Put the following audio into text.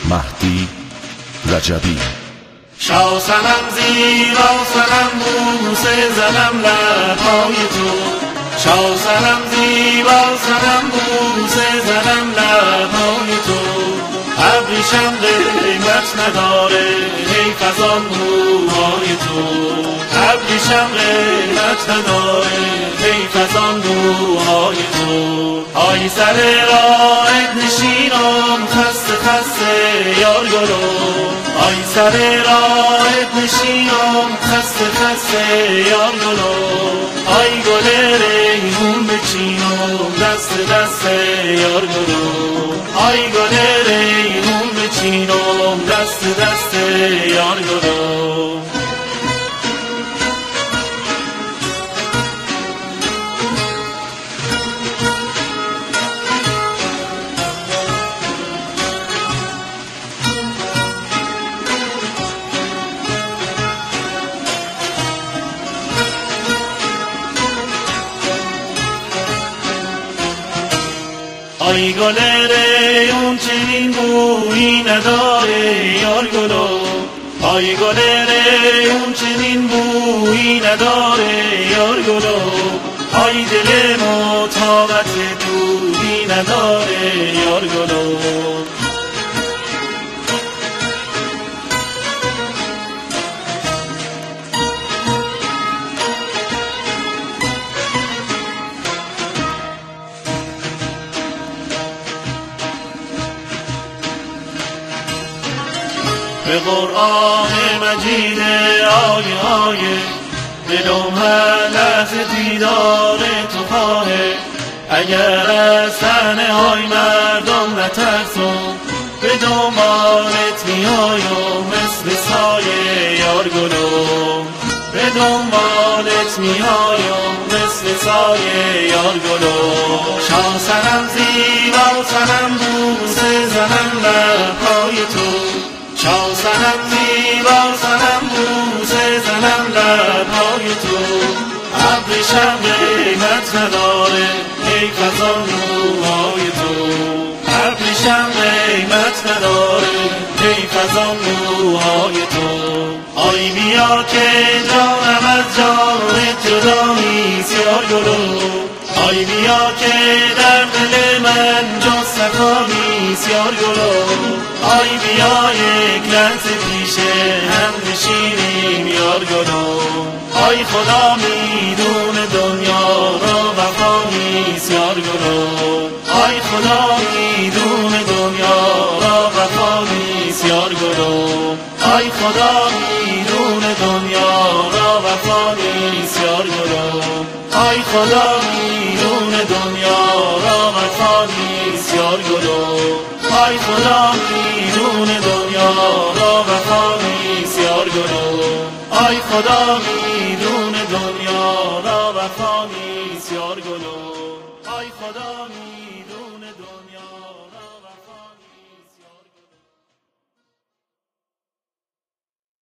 مهدی رجبی. شاه صنم زیبا صنم بوسه زنم لبهای تو، شاه صنم زیبا صنم بوسه زنم لبهای تو. ابریشم قیمت نداره حیف از آن موهای تو، ابریشم قیمت نداره حیف از آن موهای تو. آی سر راهت نشینم خسته خسته یار گلو، آی سر راهت نشینم خسته خسته یار گلو. آی گل ریحون بچینم دست دست یار گلو، آی گل ریحون بچینم دست دست یار گلو. آی گل ریحون چنین بویی نداره یار گلو، آی گل ریحون چنین بویی نداره یار گلو. آی دل ما طاقت دوری نداره یار گلو. به قرآن مجید آیه آیه دلم هر لحظه دیدار تو خواهه. اگر از طعنه های مردم نترسم به دنبالت میایم مثل سایه یار گلو، به دنبالت میایم مثل سایه یار گلو. شاه صنم زیبا صنم بوسه زنم لبهای تو، شاه صنم زیبا صنم بوسه زنم لبهای تو. ابریشم قیمت نداره حیف از آن موهای تو، ابریشم قیمت نداره حیف از آن موهای تو. آی بیا که جانم از جانت جدا نیست یار گلو، آی بیا که در دل من جز صفا نیست یار گلو. آی بیا یک لحظه پیش هم نشینیم یار گلو. آی خدا میدونه دنیا را وفا نیست یار گلو، آی خدا میدونه دنیا را وفا نیست یار گلو. آی خدا میدونه دنیا را وفا نیست یار گلو، آی خدا میدونه دنیا را وفا نیست یار گلو. آی خدا میدونه دنیا را وفا نیست یار گلو، آی خدا میدونه